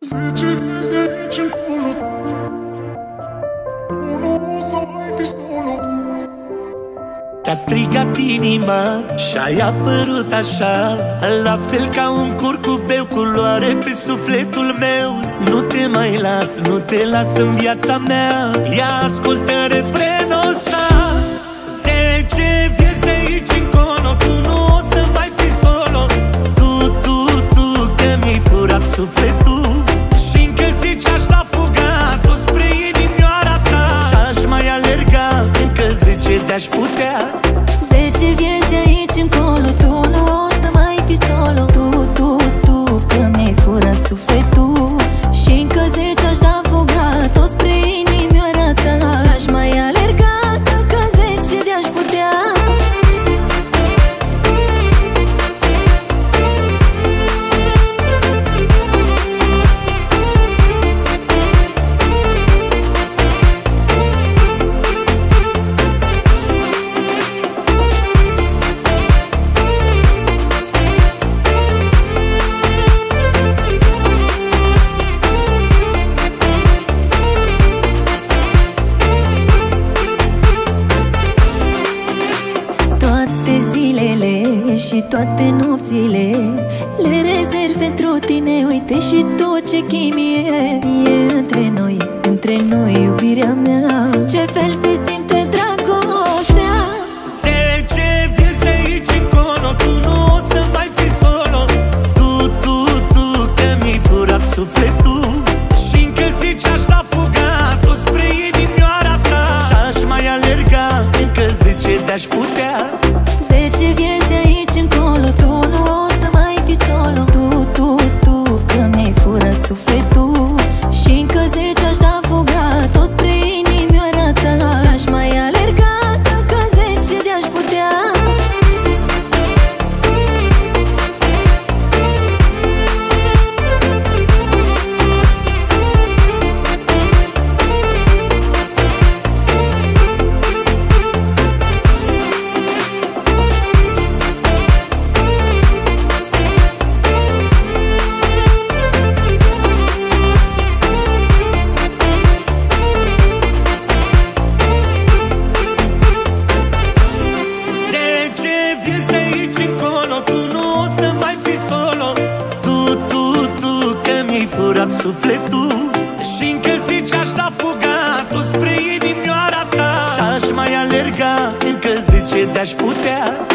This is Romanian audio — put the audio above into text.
10 vieți de aici încolo, tu nu o să mai fi solo. Te-a strigat inima și-ai apărut așa, la fel ca un curcubeu, culoare pe sufletul meu. Nu te mai las, nu te las în viața mea. Ia ascultă refrenul ăsta: 10 vieți de aici încolo, tu nu o să mai fi solo. Tu, că mi-ai furat sufletul și încă zici aș da fuga tot spre inimioara ta. Și-aș mai alerga încă 10 de-aș putea. 10 vieți de aici încolo, tu nu o să mai fi solo. Tu, că mi-ai furat sufletul și încă 10 aș da fuga tot spre inimioara ta. Și-aș mai alerga încă 10 de-aș putea. Și toate nopțile le rezerv pentru tine. Uite și tot ce chimie e între noi iubirea mea. Ce fel se simte dragostea. 10 vieți de aici încolo, tu nu o să mai fi solo. Tu, că mi-ai furat sufletul și încă zici aș da fuga tot spre inimioara ta. Și-aș mai alerga încă 10 de-aș putea. 10 vieți de aici încolo, tu nu o să mai fi solo. Tu, că mi-ai furat sufletul și încă 10 aș da fuga tot spre inimioara ta. Și-aș mai alerga încă 10 de-aș putea. Furat sufletul și încă zici aș da fuga tot spre inimioara ta. Și-aș mai alerga încă 10 de-aș putea.